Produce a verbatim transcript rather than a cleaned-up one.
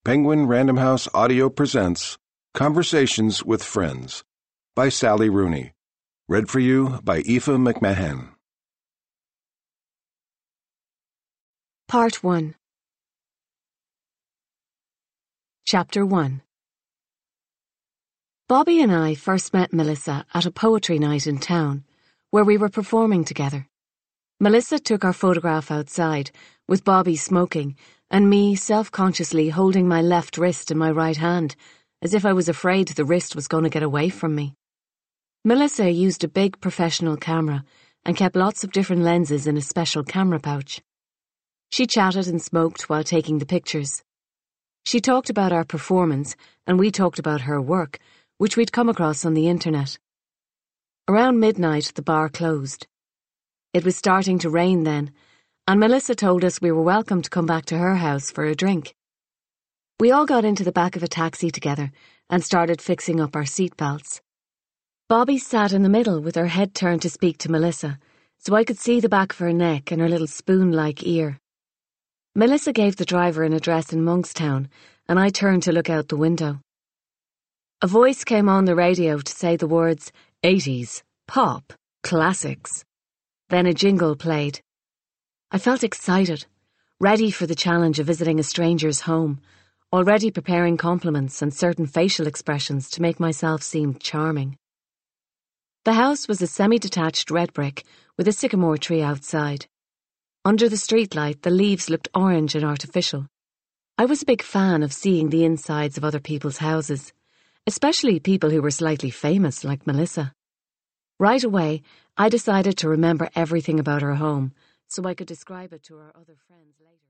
Penguin Random House Audio presents Conversations with Friends by Sally Rooney. Read for you by Aoife McMahon. Part one. Chapter one. Bobby and I first met Melissa at a poetry night in town, where we were performing together. Melissa took our photograph outside, with Bobby smoking, and me self-consciously holding my left wrist in my right hand, as if I was afraid the wrist was going to get away from me. Melissa used a big professional camera and kept lots of different lenses in a special camera pouch. She chatted and smoked while taking the pictures. She talked about our performance, and we talked about her work, which we'd come across on the internet. Around midnight, the bar closed. It was starting to rain then, and Melissa told us we were welcome to come back to her house for a drink. We all got into the back of a taxi together and started fixing up our seatbelts. Bobby sat in the middle with her head turned to speak to Melissa, so I could see the back of her neck and her little spoon-like ear. Melissa gave the driver an address in Monkstown, and I turned to look out the window. A voice came on the radio to say the words, eighties, pop, classics. Then a jingle played. I felt excited, ready for the challenge of visiting a stranger's home, already preparing compliments and certain facial expressions to make myself seem charming. The house was a semi-detached red brick with a sycamore tree outside. Under the streetlight, the leaves looked orange and artificial. I was a big fan of seeing the insides of other people's houses, especially people who were slightly famous like Melissa. Right away, I decided to remember everything about her home, so I could describe it to our other friends later.